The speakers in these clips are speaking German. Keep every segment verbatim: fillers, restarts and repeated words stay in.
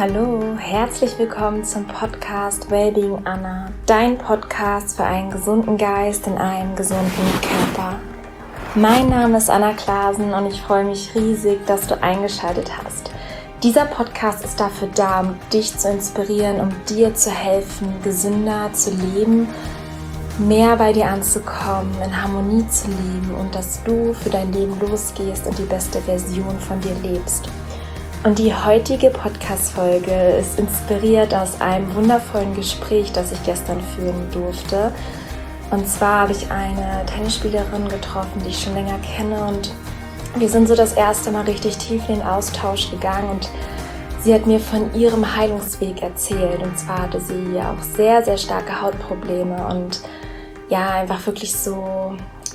Hallo, herzlich willkommen zum Podcast Wellbeing Anna, dein Podcast für einen gesunden Geist in einem gesunden Körper. Mein Name ist Anna Klasen und ich freue mich riesig, dass du eingeschaltet hast. Dieser Podcast ist dafür da, um dich zu inspirieren, um dir zu helfen, gesünder zu leben, mehr bei dir anzukommen, in Harmonie zu leben und dass du für dein Leben losgehst und die beste Version von dir lebst. Und die heutige Podcast-Folge ist inspiriert aus einem wundervollen Gespräch, das ich gestern führen durfte. Und zwar habe ich eine Tennisspielerin getroffen, die ich schon länger kenne, und wir sind so das erste Mal richtig tief in den Austausch gegangen und sie hat mir von ihrem Heilungsweg erzählt. Und zwar hatte sie auch sehr, sehr starke Hautprobleme und ja, einfach wirklich so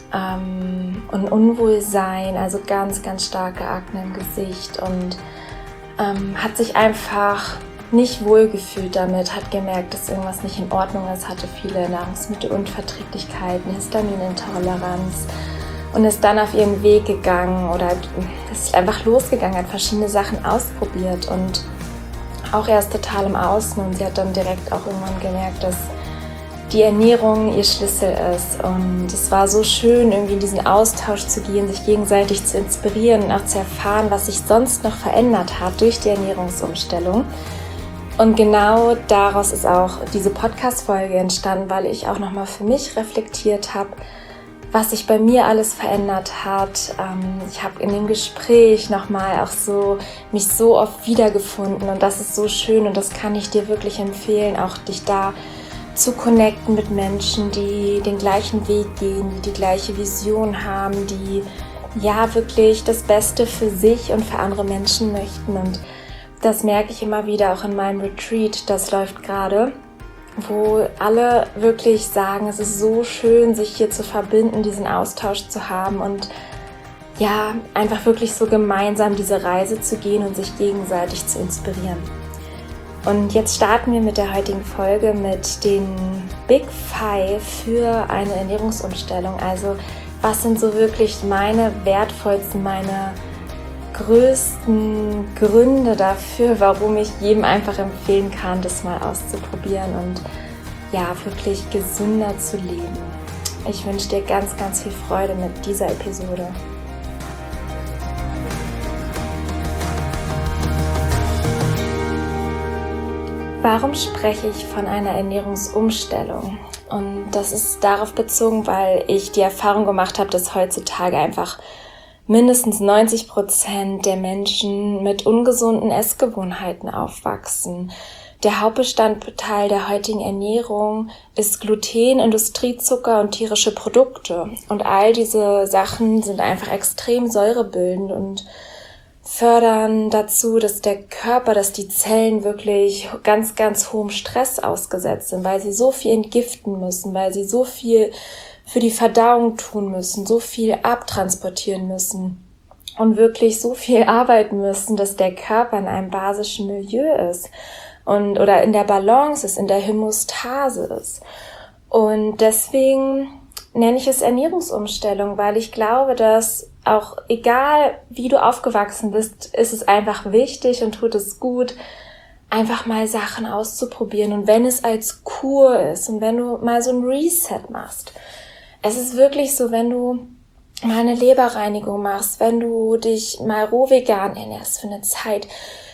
ähm, ein Unwohlsein, also ganz, ganz starke Akne im Gesicht und Ähm, hat sich einfach nicht wohlgefühlt damit, hat gemerkt, dass irgendwas nicht in Ordnung ist, hatte viele Nahrungsmittelunverträglichkeiten, Histaminintoleranz und ist dann auf ihren Weg gegangen oder ist einfach losgegangen, hat verschiedene Sachen ausprobiert und auch erst total im Außen, und sie hat dann direkt auch irgendwann gemerkt, dass die Ernährung ihr Schlüssel ist, und es war so schön, irgendwie in diesen Austausch zu gehen, sich gegenseitig zu inspirieren und auch zu erfahren, was sich sonst noch verändert hat durch die Ernährungsumstellung. Und genau daraus ist auch diese Podcast-Folge entstanden, weil ich auch nochmal für mich reflektiert habe, was sich bei mir alles verändert hat. Ich habe in dem Gespräch nochmal auch so mich so oft wiedergefunden, und das ist so schön, und das kann ich dir wirklich empfehlen, auch dich da zu connecten mit Menschen, die den gleichen Weg gehen, die die gleiche Vision haben, die ja wirklich das Beste für sich und für andere Menschen möchten. Und das merke ich immer wieder auch in meinem Retreat, das läuft gerade, wo alle wirklich sagen, es ist so schön, sich hier zu verbinden, diesen Austausch zu haben und ja, einfach wirklich so gemeinsam diese Reise zu gehen und sich gegenseitig zu inspirieren. Und jetzt starten wir mit der heutigen Folge mit den Big Five für eine Ernährungsumstellung. Also was sind so wirklich meine wertvollsten, meine größten Gründe dafür, warum ich jedem einfach empfehlen kann, das mal auszuprobieren und ja, wirklich gesünder zu leben. Ich wünsche dir ganz, ganz viel Freude mit dieser Episode. Warum spreche ich von einer Ernährungsumstellung? Und das ist darauf bezogen, weil ich die Erfahrung gemacht habe, dass heutzutage einfach mindestens neunzig Prozent der Menschen mit ungesunden Essgewohnheiten aufwachsen. Der Hauptbestandteil der heutigen Ernährung ist Gluten, Industriezucker und tierische Produkte. Und all diese Sachen sind einfach extrem säurebildend und fördern dazu, dass der Körper, dass die Zellen wirklich ganz, ganz hohem Stress ausgesetzt sind, weil sie so viel entgiften müssen, weil sie so viel für die Verdauung tun müssen, so viel abtransportieren müssen und wirklich so viel arbeiten müssen, dass der Körper in einem basischen Milieu ist und oder in der Balance ist, in der Hämostase ist. Und deswegen nenne ich es Ernährungsumstellung, weil ich glaube, dass auch egal, wie du aufgewachsen bist, ist es einfach wichtig und tut es gut, einfach mal Sachen auszuprobieren. Und wenn es als Kur ist und wenn du mal so ein Reset machst, es ist wirklich so, wenn du mal eine Leberreinigung machst, wenn du dich mal roh vegan ernährst für eine Zeit,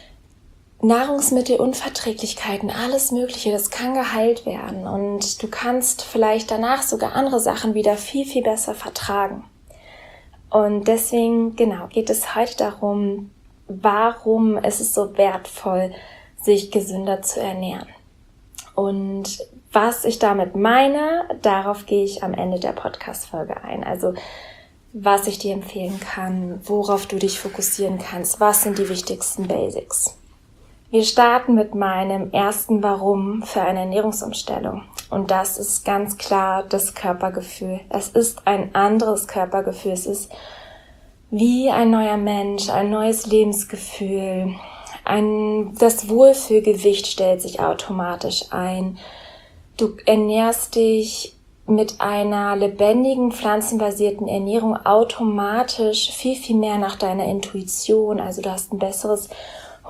Nahrungsmittelunverträglichkeiten, alles Mögliche, das kann geheilt werden. Und du kannst vielleicht danach sogar andere Sachen wieder viel, viel besser vertragen. Und deswegen, genau, geht es heute darum, warum ist es so wertvoll, sich gesünder zu ernähren. Und was ich damit meine, darauf gehe ich am Ende der Podcast-Folge ein. Also, was ich dir empfehlen kann, worauf du dich fokussieren kannst, was sind die wichtigsten Basics. Wir starten mit meinem ersten Warum für eine Ernährungsumstellung. Und das ist ganz klar das Körpergefühl. Es ist ein anderes Körpergefühl. Es ist wie ein neuer Mensch, ein neues Lebensgefühl. Ein, das Wohlfühlgewicht stellt sich automatisch ein. Du ernährst dich mit einer lebendigen, pflanzenbasierten Ernährung automatisch viel, viel mehr nach deiner Intuition. Also du hast ein besseres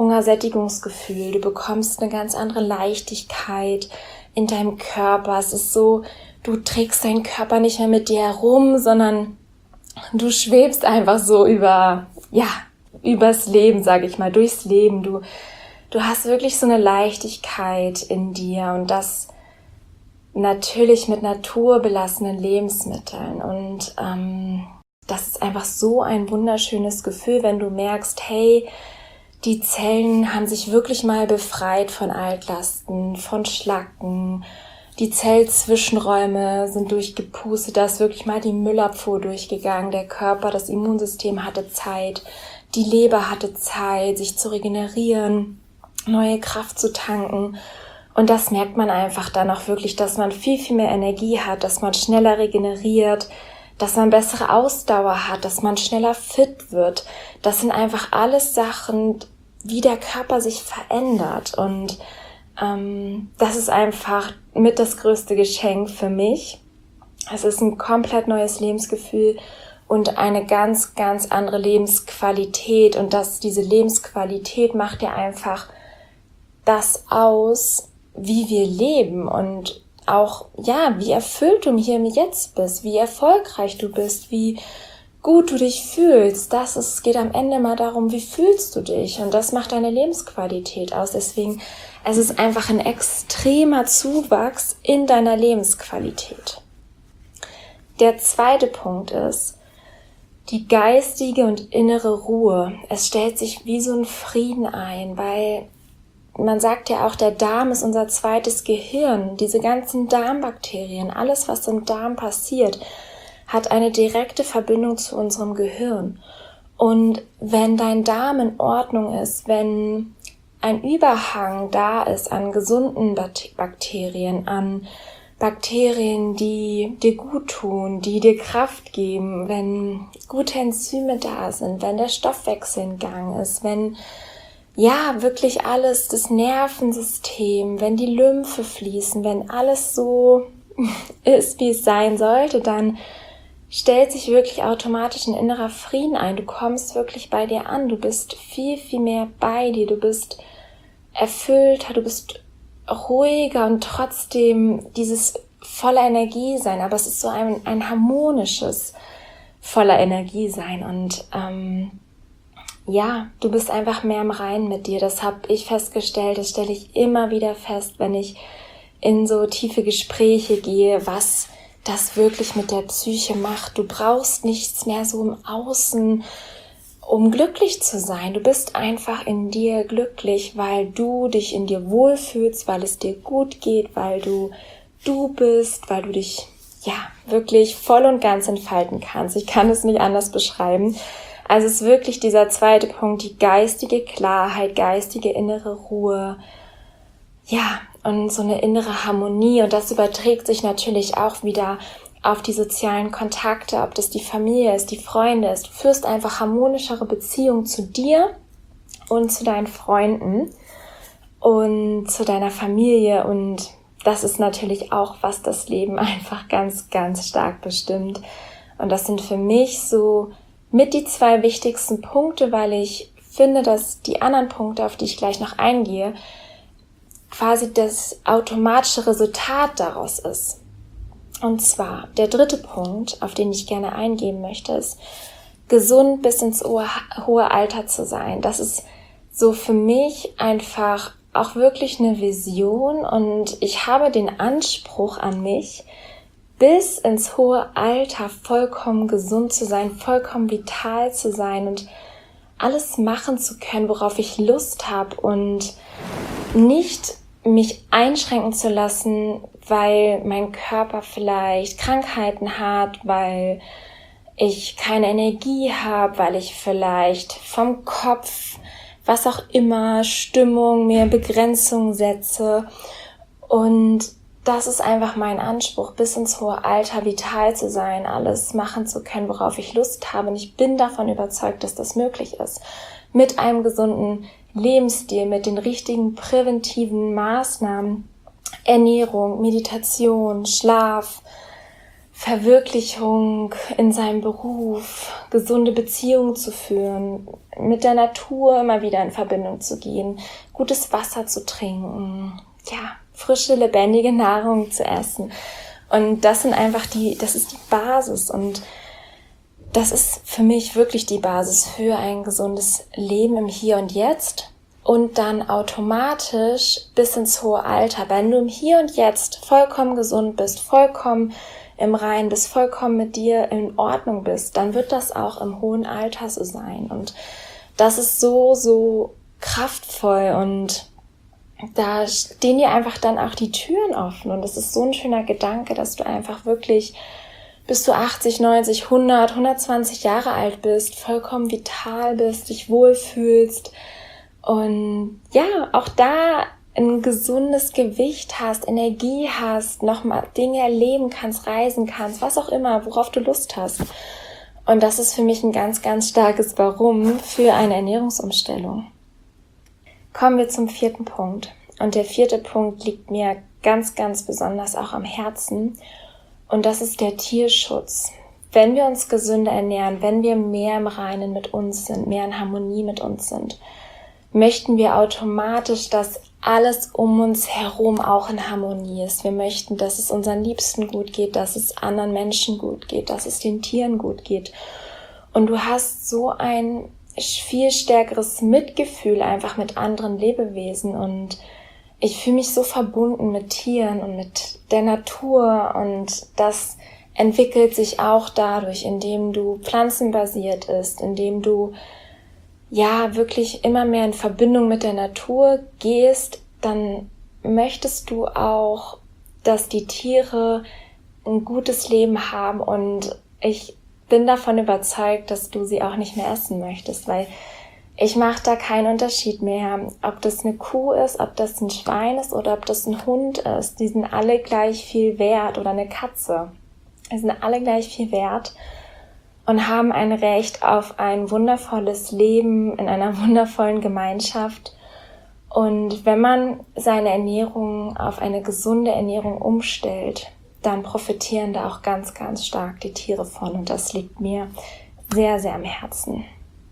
Hungersättigungsgefühl. Du bekommst eine ganz andere Leichtigkeit in deinem Körper. Es ist so, du trägst deinen Körper nicht mehr mit dir herum, sondern du schwebst einfach so über, ja, übers Leben, sage ich mal, durchs Leben. Du, du hast wirklich so eine Leichtigkeit in dir und das natürlich mit naturbelassenen Lebensmitteln. Und ähm, das ist einfach so ein wunderschönes Gefühl, wenn du merkst, hey, die Zellen haben sich wirklich mal befreit von Altlasten, von Schlacken. Die Zellzwischenräume sind durchgepustet, da ist wirklich mal die Müllabfuhr durchgegangen. Der Körper, das Immunsystem hatte Zeit, die Leber hatte Zeit, sich zu regenerieren, neue Kraft zu tanken. Und das merkt man einfach dann auch wirklich, dass man viel, viel mehr Energie hat, dass man schneller regeneriert, dass man bessere Ausdauer hat, dass man schneller fit wird. Das sind einfach alles Sachen, wie der Körper sich verändert. Und ähm, das ist einfach mit das größte Geschenk für mich. Es ist ein komplett neues Lebensgefühl und eine ganz, ganz andere Lebensqualität. Und das, diese Lebensqualität macht ja einfach das aus, wie wir leben und auch, ja, wie erfüllt du hier im Jetzt bist, wie erfolgreich du bist, wie gut du dich fühlst. Das ist, es geht am Ende mal darum, wie fühlst du dich? Und das macht deine Lebensqualität aus. Deswegen, es ist einfach ein extremer Zuwachs in deiner Lebensqualität. Der zweite Punkt ist die geistige und innere Ruhe. Es stellt sich wie so ein Frieden ein, weil man sagt ja auch, der Darm ist unser zweites Gehirn. Diese ganzen Darmbakterien, alles, was im Darm passiert, hat eine direkte Verbindung zu unserem Gehirn. Und wenn dein Darm in Ordnung ist, wenn ein Überhang da ist an gesunden Bakterien, an Bakterien, die dir gut tun, die dir Kraft geben, wenn gute Enzyme da sind, wenn der Stoffwechsel in Gang ist, wenn ja, wirklich alles, das Nervensystem, wenn die Lymphe fließen, wenn alles so ist, wie es sein sollte, dann stellt sich wirklich automatisch ein innerer Frieden ein. Du kommst wirklich bei dir an, du bist viel, viel mehr bei dir, du bist erfüllter, du bist ruhiger und trotzdem dieses voller Energie sein. Aber es ist so ein, ein harmonisches voller Energie sein und ähm, ja, du bist einfach mehr im Reinen mit dir. Das habe ich festgestellt, das stelle ich immer wieder fest, wenn ich in so tiefe Gespräche gehe, was das wirklich mit der Psyche macht. Du brauchst nichts mehr so im Außen, um glücklich zu sein. Du bist einfach in dir glücklich, weil du dich in dir wohlfühlst, weil es dir gut geht, weil du du bist, weil du dich ja wirklich voll und ganz entfalten kannst. Ich kann es nicht anders beschreiben. Also es ist wirklich dieser zweite Punkt, die geistige Klarheit, geistige innere Ruhe, ja, und so eine innere Harmonie. Und das überträgt sich natürlich auch wieder auf die sozialen Kontakte, ob das die Familie ist, die Freunde ist. Du führst einfach harmonischere Beziehungen zu dir und zu deinen Freunden und zu deiner Familie. Und das ist natürlich auch, was das Leben einfach ganz, ganz stark bestimmt. Und das sind für mich so mit die zwei wichtigsten Punkte, weil ich finde, dass die anderen Punkte, auf die ich gleich noch eingehe, quasi das automatische Resultat daraus ist. Und zwar, der dritte Punkt, auf den ich gerne eingehen möchte, ist, gesund bis ins hohe Alter zu sein. Das ist so für mich einfach auch wirklich eine Vision und ich habe den Anspruch an mich, bis ins hohe Alter vollkommen gesund zu sein, vollkommen vital zu sein und alles machen zu können, worauf ich Lust habe und nicht mich einschränken zu lassen, weil mein Körper vielleicht Krankheiten hat, weil ich keine Energie habe, weil ich vielleicht vom Kopf, was auch immer, Stimmung, mir Begrenzungen setze. Und das ist einfach mein Anspruch, bis ins hohe Alter vital zu sein, alles machen zu können, worauf ich Lust habe. Und ich bin davon überzeugt, dass das möglich ist. Mit einem gesunden Lebensstil, mit den richtigen präventiven Maßnahmen, Ernährung, Meditation, Schlaf, Verwirklichung in seinem Beruf, gesunde Beziehungen zu führen, mit der Natur immer wieder in Verbindung zu gehen, gutes Wasser zu trinken, ja, frische, lebendige Nahrung zu essen. Und das sind einfach die, das ist die Basis und das ist für mich wirklich die Basis für ein gesundes Leben im Hier und Jetzt und dann automatisch bis ins hohe Alter. Wenn du im Hier und Jetzt vollkommen gesund bist, vollkommen im Reinen bist, vollkommen mit dir in Ordnung bist, dann wird das auch im hohen Alter so sein. Und das ist so, so kraftvoll und da stehen dir einfach dann auch die Türen offen und das ist so ein schöner Gedanke, dass du einfach wirklich bis du achtzig, neunzig, hundert, hundertzwanzig Jahre alt bist, vollkommen vital bist, dich wohlfühlst und ja, auch da ein gesundes Gewicht hast, Energie hast, nochmal Dinge erleben kannst, reisen kannst, was auch immer, worauf du Lust hast. Und das ist für mich ein ganz, ganz starkes Warum für eine Ernährungsumstellung. Kommen wir zum vierten Punkt. Und der vierte Punkt liegt mir ganz, ganz besonders auch am Herzen. Und das ist der Tierschutz. Wenn wir uns gesünder ernähren, wenn wir mehr im Reinen mit uns sind, mehr in Harmonie mit uns sind, möchten wir automatisch, dass alles um uns herum auch in Harmonie ist. Wir möchten, dass es unseren Liebsten gut geht, dass es anderen Menschen gut geht, dass es den Tieren gut geht. Und du hast so ein viel stärkeres Mitgefühl einfach mit anderen Lebewesen und ich fühle mich so verbunden mit Tieren und mit der Natur und das entwickelt sich auch dadurch, indem du pflanzenbasiert isst, indem du ja wirklich immer mehr in Verbindung mit der Natur gehst, dann möchtest du auch, dass die Tiere ein gutes Leben haben und ich bin davon überzeugt, dass du sie auch nicht mehr essen möchtest, weil ich mache da keinen Unterschied mehr, ob das eine Kuh ist, ob das ein Schwein ist oder ob das ein Hund ist. Die sind alle gleich viel wert oder eine Katze. Die sind alle gleich viel wert und haben ein Recht auf ein wundervolles Leben in einer wundervollen Gemeinschaft. Und wenn man seine Ernährung auf eine gesunde Ernährung umstellt, dann profitieren da auch ganz, ganz stark die Tiere von. Und das liegt mir sehr, sehr am Herzen.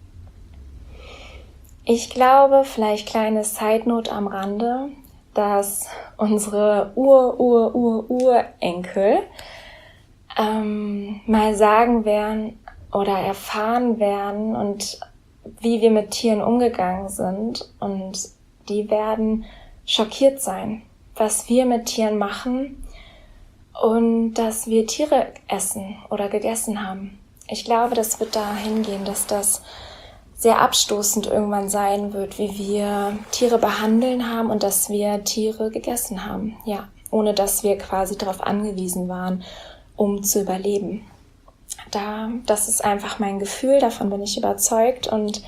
Ich glaube, vielleicht kleine Side-Note am Rande, dass unsere Ur-Ur-Ur-Urenkel ähm, mal sagen werden oder erfahren werden und wie wir mit Tieren umgegangen sind und die werden schockiert sein, was wir mit Tieren machen und dass wir Tiere essen oder gegessen haben. Ich glaube, das wird dahin gehen, dass das sehr abstoßend irgendwann sein wird, wie wir Tiere behandeln haben und dass wir Tiere gegessen haben. Ja, ohne dass wir quasi darauf angewiesen waren, um zu überleben. Da, das ist einfach mein Gefühl, davon bin ich überzeugt und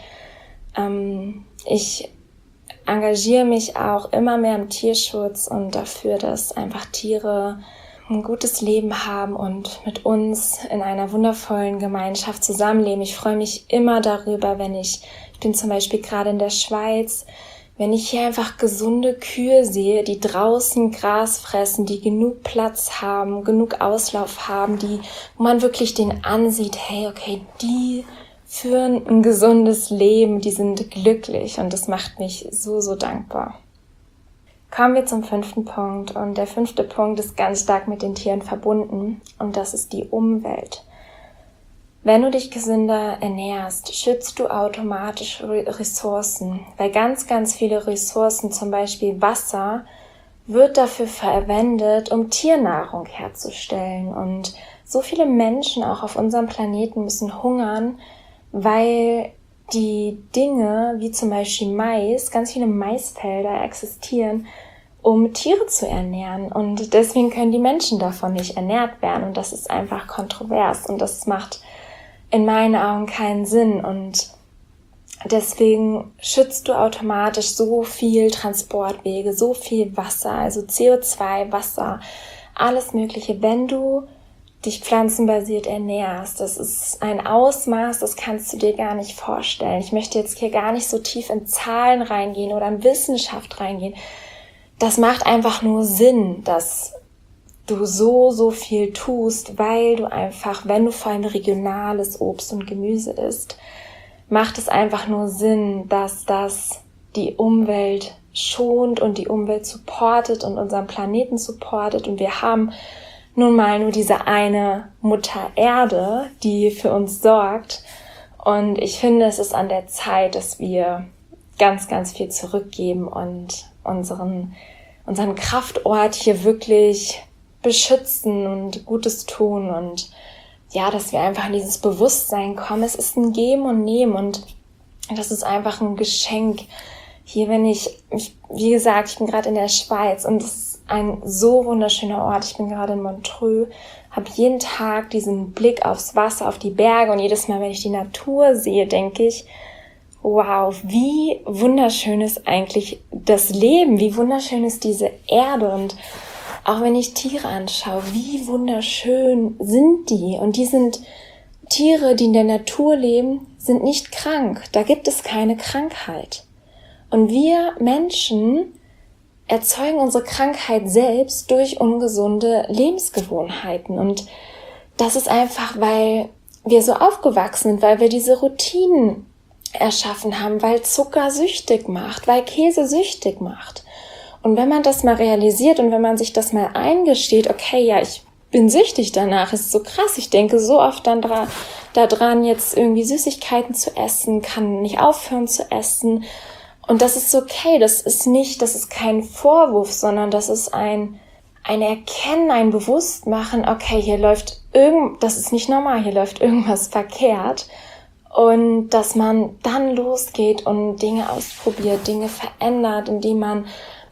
ähm, ich engagiere mich auch immer mehr im Tierschutz und dafür, dass einfach Tiere ein gutes Leben haben und mit uns in einer wundervollen Gemeinschaft zusammenleben. Ich freue mich immer darüber, wenn ich, ich bin zum Beispiel gerade in der Schweiz, wenn ich hier einfach gesunde Kühe sehe, die draußen Gras fressen, die genug Platz haben, genug Auslauf haben, die, wo man wirklich den ansieht, hey, okay, die führen ein gesundes Leben, die sind glücklich und das macht mich so, so dankbar. Kommen wir zum fünften Punkt und der fünfte Punkt ist ganz stark mit den Tieren verbunden und das ist die Umwelt. Wenn du dich gesünder ernährst, schützt du automatisch Ressourcen, weil ganz, ganz viele Ressourcen, zum Beispiel Wasser, wird dafür verwendet, um Tiernahrung herzustellen und so viele Menschen auch auf unserem Planeten müssen hungern, weil die Dinge, wie zum Beispiel Mais, ganz viele Maisfelder existieren, um Tiere zu ernähren. Und deswegen können die Menschen davon nicht ernährt werden. Und das ist einfach kontrovers. Und das macht in meinen Augen keinen Sinn. Und deswegen schützt du automatisch so viel Transportwege, so viel Wasser, also C O zwei, Wasser, alles Mögliche, wenn du dich pflanzenbasiert ernährst. Das ist ein Ausmaß, das kannst du dir gar nicht vorstellen. Ich möchte jetzt hier gar nicht so tief in Zahlen reingehen oder in Wissenschaft reingehen. Das macht einfach nur Sinn, dass du so, so viel tust, weil du einfach, wenn du vor allem regionales Obst und Gemüse isst, macht es einfach nur Sinn, dass das die Umwelt schont und die Umwelt supportet und unseren Planeten supportet. Und wir haben nun mal nur diese eine Mutter Erde, die für uns sorgt. Und ich finde, es ist an der Zeit, dass wir ganz, ganz viel zurückgeben und unseren, unseren Kraftort hier wirklich beschützen und Gutes tun. Und ja, dass wir einfach in dieses Bewusstsein kommen. Es ist ein Geben und Nehmen und das ist einfach ein Geschenk. Hier bin ich, ich wie gesagt, ich bin gerade in der Schweiz und es ist ein so wunderschöner Ort. Ich bin gerade in Montreux, habe jeden Tag diesen Blick aufs Wasser, auf die Berge und jedes Mal, wenn ich die Natur sehe, denke ich, wow, wie wunderschön ist eigentlich das Leben, wie wunderschön ist diese Erde und auch wenn ich Tiere anschaue, wie wunderschön sind die und die sind Tiere, die in der Natur leben, sind nicht krank, da gibt es keine Krankheit. Und wir Menschen erzeugen unsere Krankheit selbst durch ungesunde Lebensgewohnheiten. Und das ist einfach, weil wir so aufgewachsen sind, weil wir diese Routinen erschaffen haben, weil Zucker süchtig macht, weil Käse süchtig macht. Und wenn man das mal realisiert und wenn man sich das mal eingesteht, okay, ja, ich bin süchtig danach, ist so krass, ich denke so oft dann dra- daran, jetzt irgendwie Süßigkeiten zu essen, kann nicht aufhören zu essen. Und das ist okay, das ist nicht, das ist kein Vorwurf, sondern das ist ein, ein Erkennen, ein Bewusstmachen, okay, hier läuft irgend, das ist nicht normal, hier läuft irgendwas verkehrt. Und dass man dann losgeht und Dinge ausprobiert, Dinge verändert, indem man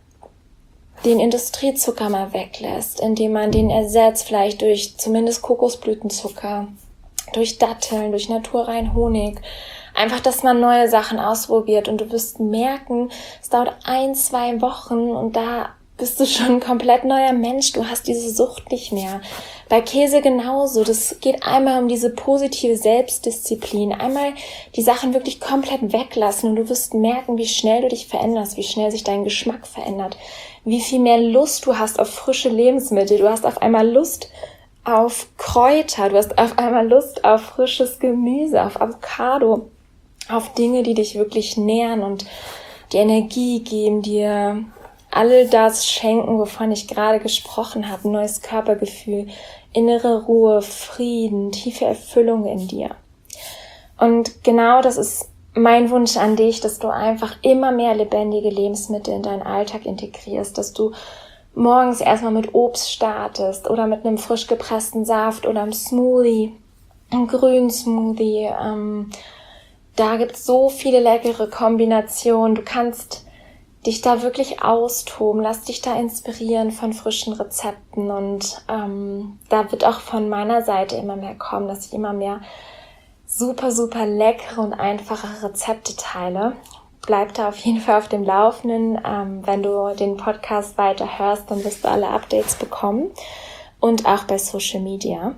den Industriezucker mal weglässt, indem man den ersetzt, vielleicht durch zumindest Kokosblütenzucker, durch Datteln, durch naturrein Honig. Einfach, dass man neue Sachen ausprobiert und du wirst merken, es dauert ein, zwei Wochen und da bist du schon ein komplett neuer Mensch. Du hast diese Sucht nicht mehr. Bei Käse genauso. Das geht einmal um diese positive Selbstdisziplin. Einmal die Sachen wirklich komplett weglassen und du wirst merken, wie schnell du dich veränderst, wie schnell sich dein Geschmack verändert, wie viel mehr Lust du hast auf frische Lebensmittel. Du hast auf einmal Lust auf Kräuter. Du hast auf einmal Lust auf frisches Gemüse, auf Avocado, auf Dinge, die dich wirklich nähren und die Energie geben, dir all das schenken, wovon ich gerade gesprochen habe, ein neues Körpergefühl, innere Ruhe, Frieden, tiefe Erfüllung in dir. Und genau das ist mein Wunsch an dich, dass du einfach immer mehr lebendige Lebensmittel in deinen Alltag integrierst, dass du morgens erstmal mit Obst startest oder mit einem frisch gepressten Saft oder einem Smoothie, einem grünen Smoothie. Ähm, da gibt es so viele leckere Kombinationen. Du kannst dich da wirklich austoben, lass dich da inspirieren von frischen Rezepten und ähm, da wird auch von meiner Seite immer mehr kommen, dass ich immer mehr super, super leckere und einfache Rezepte teile. Bleib da auf jeden Fall auf dem Laufenden. Ähm, wenn du den Podcast weiter hörst, dann wirst du alle Updates bekommen und auch bei Social Media.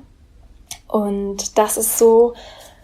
Und das ist so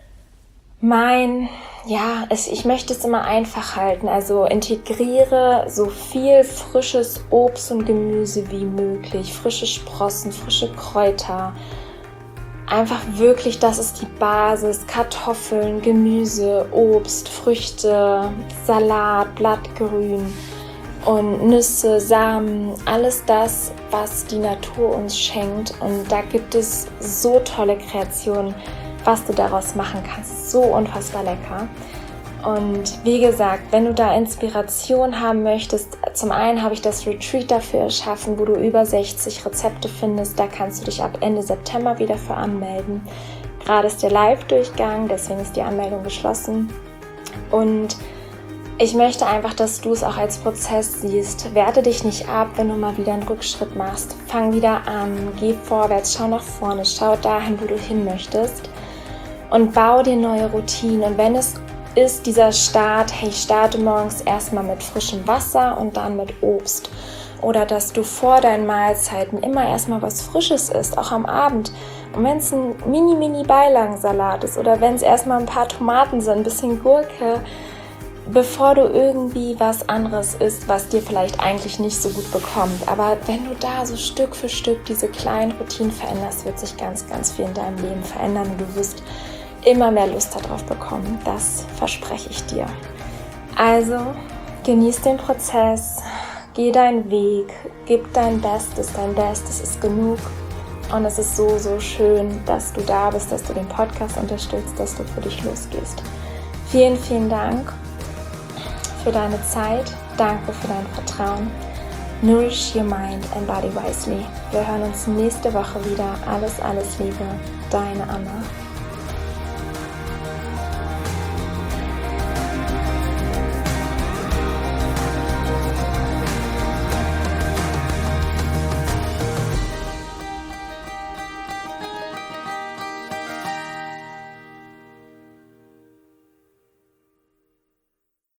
mein, ja, es, ich möchte es immer einfach halten, also integriere so viel frisches Obst und Gemüse wie möglich, frische Sprossen, frische Kräuter, einfach wirklich, das ist die Basis, Kartoffeln, Gemüse, Obst, Früchte, Salat, Blattgrün und Nüsse, Samen, alles das, was die Natur uns schenkt und da gibt es so tolle Kreationen, was du daraus machen kannst. So unfassbar lecker. Und wie gesagt, wenn du da Inspiration haben möchtest, zum einen habe ich das Retreat dafür erschaffen, wo du über sechzig Rezepte findest. Da kannst du dich ab Ende September wieder für anmelden. Gerade ist der Live-Durchgang, deswegen ist die Anmeldung geschlossen. Und ich möchte einfach, dass du es auch als Prozess siehst. Werte dich nicht ab, wenn du mal wieder einen Rückschritt machst. Fang wieder an, geh vorwärts, schau nach vorne, schau dahin, wo du hin möchtest. Und bau dir neue Routinen. Und wenn es ist dieser Start, hey, starte morgens erstmal mit frischem Wasser und dann mit Obst. Oder dass du vor deinen Mahlzeiten immer erstmal was Frisches isst, auch am Abend. Und wenn es ein Mini-Mini-Beilagensalat ist oder wenn es erstmal ein paar Tomaten sind, ein bisschen Gurke, bevor du irgendwie was anderes isst, was dir vielleicht eigentlich nicht so gut bekommt. Aber wenn du da so Stück für Stück diese kleinen Routinen veränderst, wird sich ganz, ganz viel in deinem Leben verändern und du wirst immer mehr Lust darauf bekommen. Das verspreche ich dir. Also genieß den Prozess, geh deinen Weg, gib dein Bestes, dein Bestes ist genug. Und es ist so, so schön, dass du da bist, dass du den Podcast unterstützt, dass du für dich losgehst. Vielen, vielen Dank für deine Zeit. Danke für dein Vertrauen. Nourish your mind and body wisely. Wir hören uns nächste Woche wieder. Alles, alles Liebe. Deine Anna.